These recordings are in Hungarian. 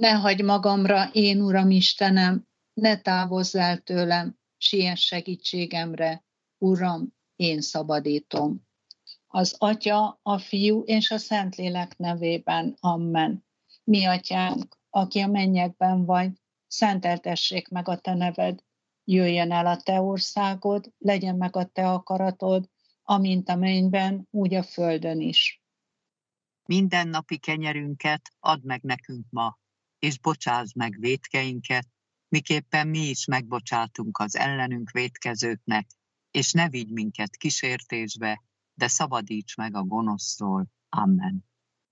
Ne hagyd magamra, én Uram Istenem, ne távozz el tőlem, siess segítségemre, Uram, én szabadítom. Az Atya, a Fiú és a Szentlélek nevében. Amen. Mi Atyánk, aki a mennyekben vagy, szenteltessék meg a te neved, jöjjön el a te országod, legyen meg a te akaratod, amint a mennyben, úgy a földön is. Mindennapi kenyerünket add meg nekünk ma, és bocsásd meg vétkeinket, miképpen mi is megbocsátunk az ellenünk vétkezőknek, és ne vigy minket kísértésbe, de szabadíts meg a gonosztól. Amen.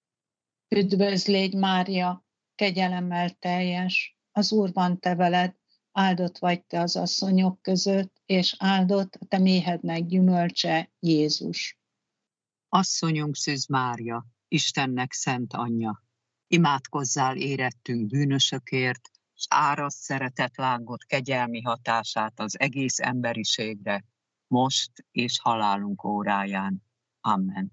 Üdvözl légy, Mária, kegyelemmel teljes, az Úr van te veled, áldott vagy te az asszonyok között, és áldott a te méhednek gyümölcse, Jézus. Asszonyunk Szűz Mária, Istennek szent anyja, imádkozzál érettünk bűnösökért, és árasd szeretetlángot kegyelmi hatását az egész emberiségre, most és halálunk óráján. Amen.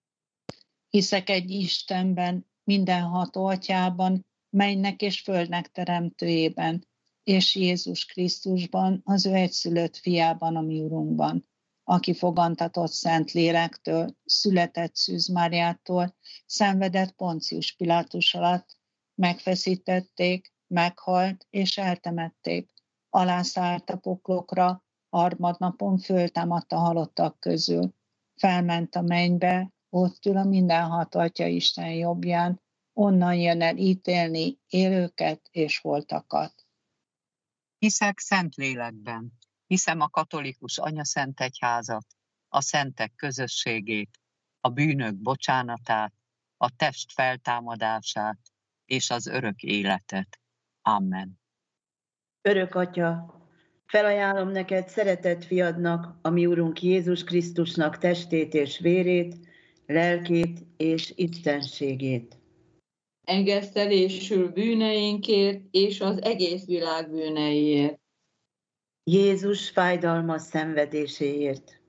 Hiszek egy Istenben, mindenható Atyában, mennynek és földnek teremtőjében, és Jézus Krisztusban, az ő egyszülött fiában, a mi Urunkban, aki fogantatott Szent Lélektől, született Szűz Máriától, szenvedett Poncius Pilátus alatt, megfeszítették, meghalt és eltemették, alászállt a poklokra, harmadnapon föltámadt a halottak közül, felment a mennybe, ott ül a mindenható Atya Isten jobbján, onnan jön el ítélni élőket és holtakat. Hiszek szent lélekben, hiszem a katolikus anyaszentegyházat, a szentek közösségét, a bűnök bocsánatát, a test feltámadását és az örök életet. Amen. Örök Atya, felajánlom neked szeretett fiadnak, a mi Urunk Jézus Krisztusnak testét és vérét, lelkét és istenségét. Engesztelésül bűneinkért és az egész világ bűneiért. Jézus fájdalmas szenvedéséért.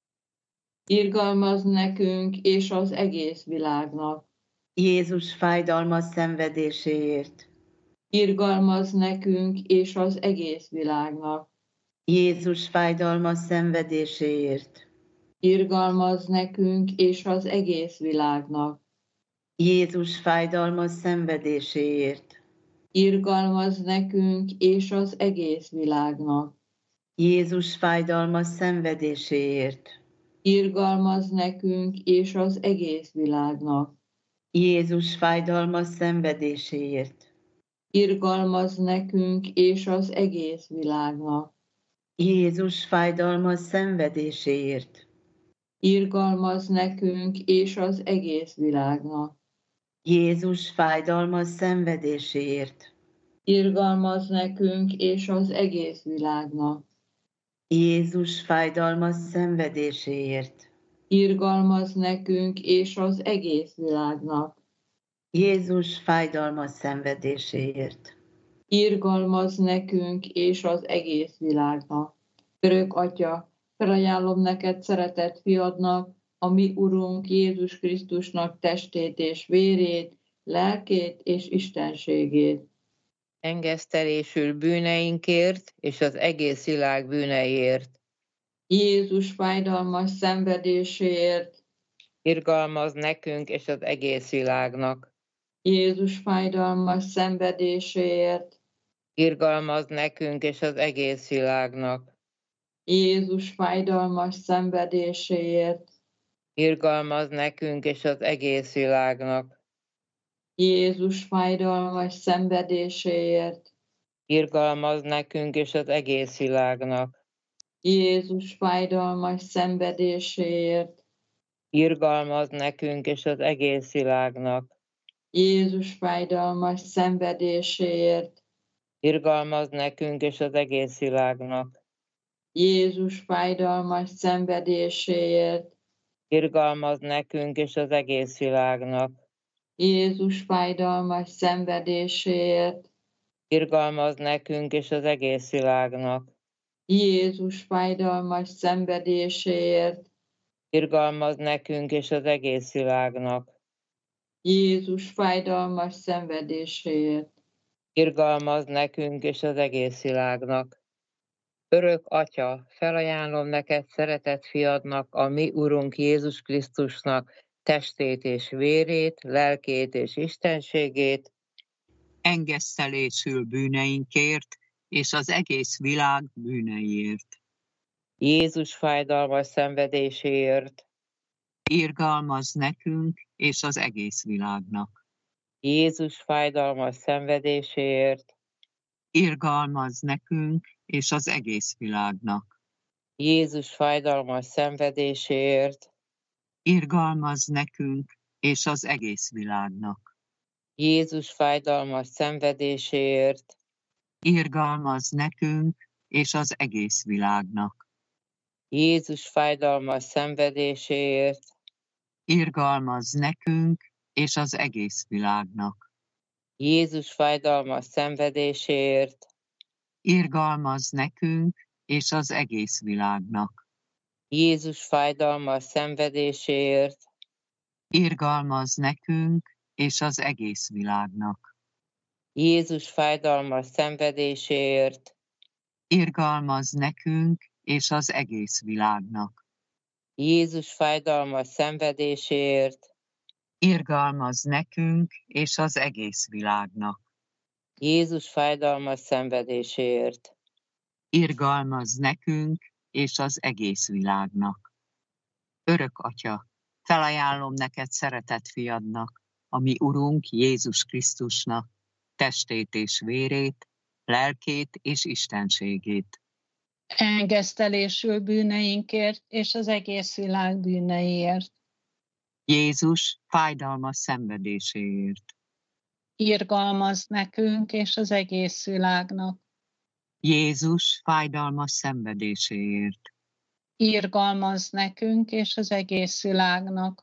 Irgalmazz nekünk és az egész világnak. Jézus fájdalmas szenvedéséért. Irgalmazz nekünk és az egész világnak. Jézus fájdalmas szenvedéséért. Irgalmazz nekünk és az egész világnak. Jézus fájdalmas szenvedéséért. Irgalmazz nekünk és az egész világnak. Jézus fájdalmas szenvedéséért. Irgalmazz nekünk és az egész világnak. Jézus fájdalmas szenvedéséért. Irgalmazz nekünk és az egész világnak. Jézus fájdalmas szenvedéséért. Irgalmazz nekünk és az egész világnak. Jézus fájdalmas szenvedéséért. Irgalmazz nekünk és az egész világnak. Jézus fájdalmas szenvedéséért. Irgalmazz nekünk és az egész világnak. Jézus fájdalmas szenvedéséért. Irgalmazz nekünk és az egész világnak. Örök Atya, felajánlom neked szeretett fiadnak, a mi Urunk Jézus Krisztusnak testét és vérét, lelkét és istenségét. Engesztelésül bűneinkért és az egész világ bűneiért. Jézus fájdalmas szenvedéséért. Irgalmazz nekünk és az egész világnak. Jézus fájdalmas szenvedéséért. Irgalmazz nekünk és az egész világnak. Jézus fájdalmas szenvedéséért. Irgalmazz nekünk és az egész világnak. Jézus fájdalmas szenvedéséért. Irgalmazz nekünk és az egész világnak. Jézus fájdalmas szenvedéséért. Irgalmazz nekünk és az egész világnak. Jézus fájdalmas szenvedéséért. Irgalmazz nekünk és az egész világnak. Jézus fájdalmas szenvedéséért. Irgalmazz nekünk és az egész világnak. Jézus fájdalmas szenvedéséért. Irgalmazz nekünk és az egész világnak. Jézus fájdalmas szenvedéséért. Irgalmazz nekünk és az egész világnak. Jézus fájdalmas szenvedéséért. irgalmaz nekünk és az egész világnak. Örök Atya, felajánlom neked szeretett fiadnak, a mi Urunk Jézus Krisztusnak testét és vérét, lelkét és istenségét, engesztelésül bűneinkért, és az egész világ bűneiért. Jézus fájdalmas szenvedéséért, Irgalmaz nekünk, és az egész világnak. Jézus fájdalmas szenvedéséért, Irgalmaz nekünk, és az egész világnak. Jézus fájdalmas szenvedéséért, Irgalmaz nekünk, és az egész világnak. Jézus fájdalmas szenvedéséért, Irgalmaz nekünk, és az egész világnak. Jézus fájdalmas szenvedéséért, Irgalmaz nekünk, és az egész világnak. Jézus fájdalmas szenvedéséért, Irgalmaz nekünk, és az egész világnak. Jézus fájdalmas szenvedéséért, Irgalmaz nekünk, és az egész világnak. Jézus fájdalmas szenvedéséért, Irgalmaz nekünk, és az egész világnak. Jézus fájdalmas szenvedéséért, Irgalmaz nekünk, és az egész világnak. Jézus fájdalmas szenvedéséért, Irgalmaz nekünk, és az egész világnak. Örök Atya, felajánlom neked szeretett fiadnak, a mi Urunk Jézus Krisztusnak, testét és vérét, lelkét és istenségét. engesztelésül bűneinkért és az egész világ bűneiért. Jézus fájdalmas szenvedéséért. Irgalmaz nekünk és az egész világnak. Jézus fájdalmas szenvedéséért. Irgalmaz nekünk és az egész világnak.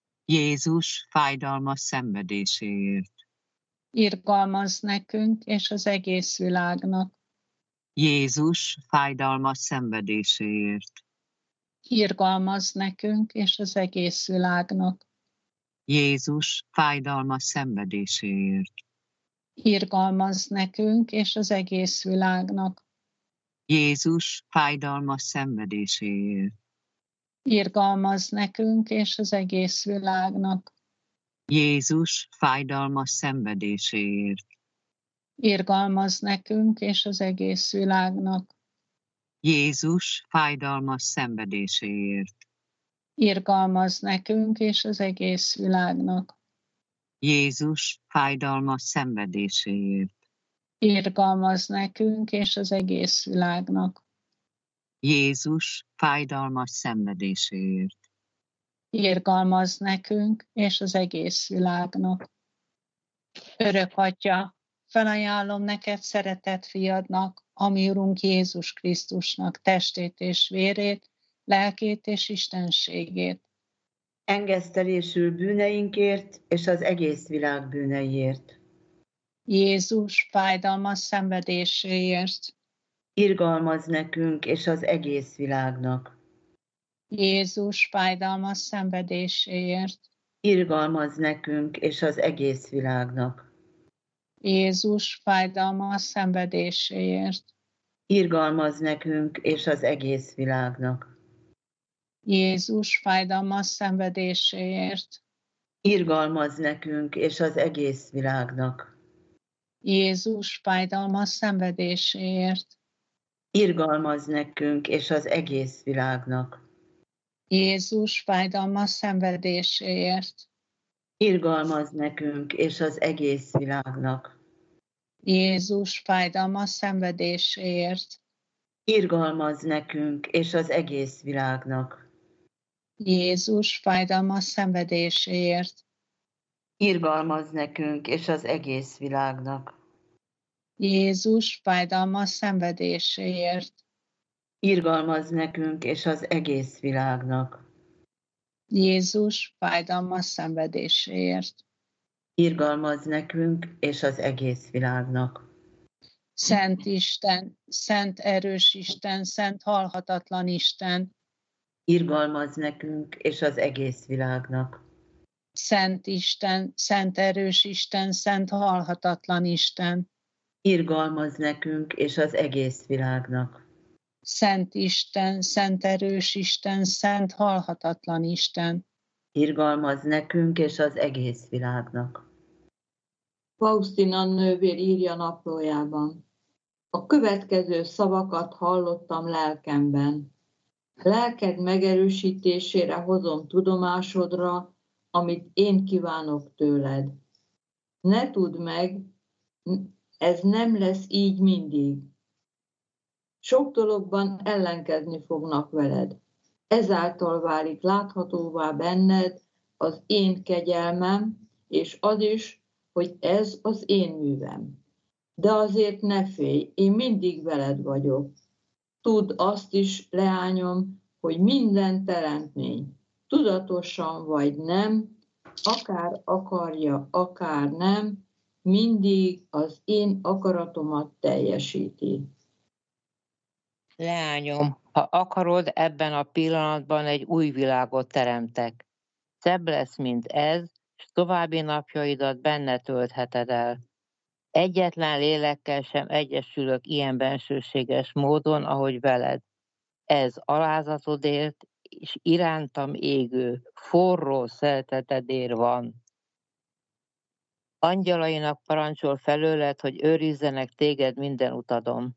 Jézus fájdalmas szenvedéséért. Irgalmaz nekünk és az egész világnak. Jézus fájdalmas szenvedéséért. Irgalmaz nekünk és az egész világnak. Jézus fájdalmas szenvedéséért. Irgalmaz nekünk és az egész világnak. Jézus fájdalmas szenvedéséért. Irgalmaz nekünk és az egész világnak. Jézus fájdalmas szenvedéséért. Irgalmaz nekünk és az egész világnak. Jézus fájdalmas szenvedéséért. Irgalmaz nekünk és az egész világnak. Jézus fájdalmas szenvedéséért. Irgalmaz nekünk és az egész világnak. Jézus fájdalmas szenvedéséért. Irgalmaz nekünk és az egész világnak. Örök Atya, felajánlom neked szeretett fiadnak, a mi Urunk Jézus Krisztusnak testét és vérét, lelkét és istenségét. engesztelésül bűneinkért és az egész világ bűneiért. Jézus fájdalmas szenvedéséért. Irgalmaz nekünk és az egész világnak. Jézus fájdalmas szenvedéséért. Irgalmaz nekünk és az egész világnak. Jézus fájdalmas szenvedéséért. Irgalmaz nekünk és az egész világnak. Jézus fájdalmas szenvedéséért. Irgalmaz nekünk és az egész világnak. Jézus fájdalmas szenvedéséért. Irgalmaz nekünk és az egész világnak. Jézus fájdalmas szenvedéséért. Irgalmaz nekünk és az egész világnak. Jézus fájdalmas szenvedéséért. Irgalmaz nekünk és az egész világnak. Jézus fájdalmas szenvedéséért. Irgalmaz nekünk és az egész világnak. Jézus fájdalmas szenvedéséért. Irgalmaz nekünk és az egész világnak. Jézus fájdalmas szenvedéséért. Irgalmaz nekünk és az egész világnak. Szent Isten, szent erős Isten, szent halhatatlan Isten, Irgalmaz nekünk és az egész világnak. Szent Isten, szent erős Isten, szent halhatatlan Isten, Irgalmaz nekünk és az egész világnak. Szent Isten, szent erős Isten, szent halhatatlan Isten, Irgalmaz nekünk és az egész világnak. Faustina nővér írja naplójában. A következő szavakat hallottam lelkemben. Lelked megerősítésére hozom tudomásodra, amit én kívánok tőled. Ne tudd meg, ez nem lesz így mindig. Sok dologban ellenkezni fognak veled. Ezáltal válik láthatóvá benned az én kegyelmem, és az is, hogy ez az én művem. De azért ne félj, én mindig veled vagyok. Tudd azt is, leányom, hogy minden teremtmény, tudatosan vagy nem, akár akarja, akár nem, mindig az én akaratomat teljesíti. Leányom, ha akarod, ebben a pillanatban egy új világot teremtek. Szebb lesz, mint ez, és további napjaidat benne töltheted el. Egyetlen lélekkel sem egyesülök ilyen bensőséges módon, ahogy veled. Ez alázatodért és irántam égő, forró szeretetedért van. Angyalainak parancsol felőled, hogy őrizzenek téged minden utadon.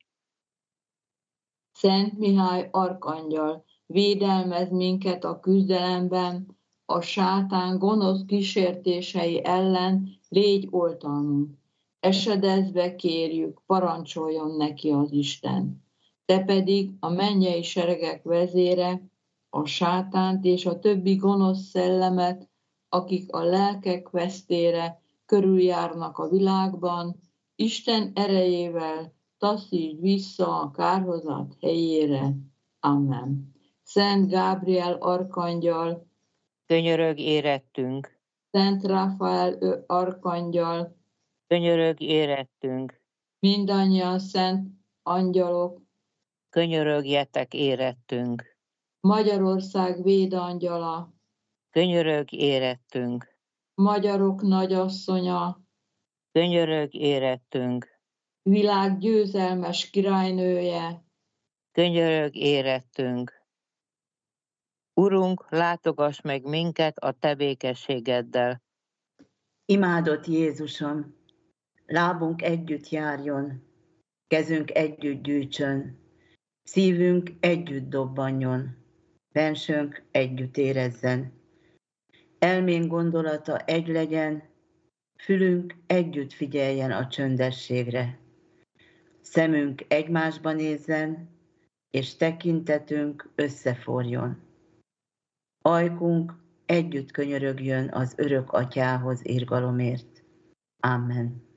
Szent Mihály arkangyal, védelmez minket a küzdelemben, a sátán gonosz kísértései ellen légy oltalmunk. Esedezve kérjük, parancsoljon neki az Isten. Te pedig a mennyei seregek vezére, a sátánt és a többi gonosz szellemet, akik a lelkek vesztére körüljárnak a világban, Isten erejével taszítsd vissza a kárhozat helyére. Amen. Szent Gábriel arkangyal, Könyörög érettünk, Szent Ráfael arkangyal, könyörög érettünk, mindannyian szent angyalok, könyörögjetek érettünk, Magyarország védangyala, könyörög érettünk, magyarok nagyasszonya, könyörög érettünk, világ győzelmes királynője, könyörög érettünk. Urunk, látogass meg minket a te békességeddel. Imádott Jézusom, lábunk együtt járjon, kezünk együtt gyűjtsön, szívünk együtt dobbanjon, bensőnk együtt érezzen. Elménk gondolata egy legyen, fülünk együtt figyeljen a csöndességre. Szemünk egymásba nézzen, és tekintetünk összeforjon. Ajkunk együtt könyörögjön az örök atyához irgalomért. Amen.